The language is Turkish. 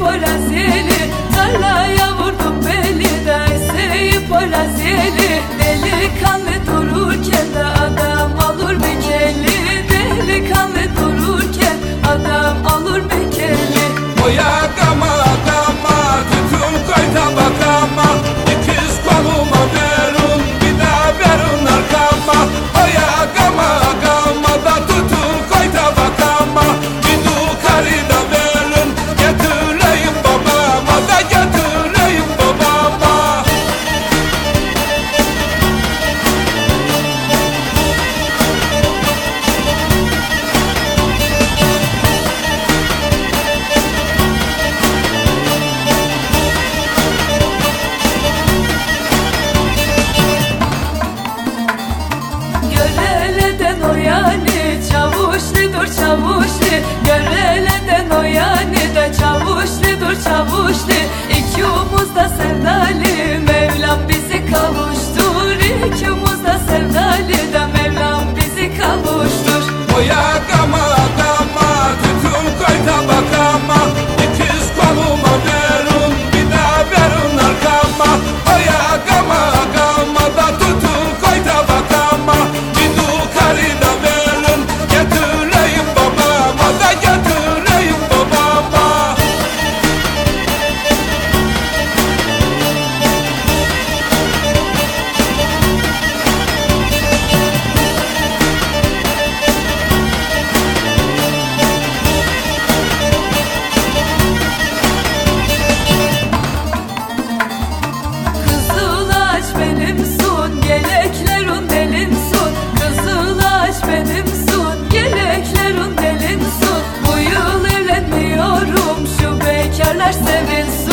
porazeli, tarlaya vurdum beli de seyip porazeli. Delikanlı dururken de adam olur mekeli, delikanlı dururken adam olur mekeli. Oya gama gama tutun koy tabakama, ikiz koluma verun bir daha verun arkama. Oya gama gama da tutun koy tabakama, bir dukari da verun getireyim babama da getireyim babama. Göreleden o yani çavuşlu dur çavuşlu, göreleden o yani de çavuşlu dur çavuşlu. İkimiz de sevdalı, Mevlam bizi kavuştur. İkimiz de sevdalı da Mevlam bizi kavuştur. Oya gama gama tutun koy tabakama, ikiz koluma verun bir daha verun arkama. Oya gama gama da tutun koy tabakama, bir dukari da verun getireyim babama da getireyim babama. Kızıl ağaç benimsun, geleklerin delinsun. Kızıl ağaç benimsun, geleklerin delinsun. Bu yıl evlenmiyorum, şu bekarlar sevinsin.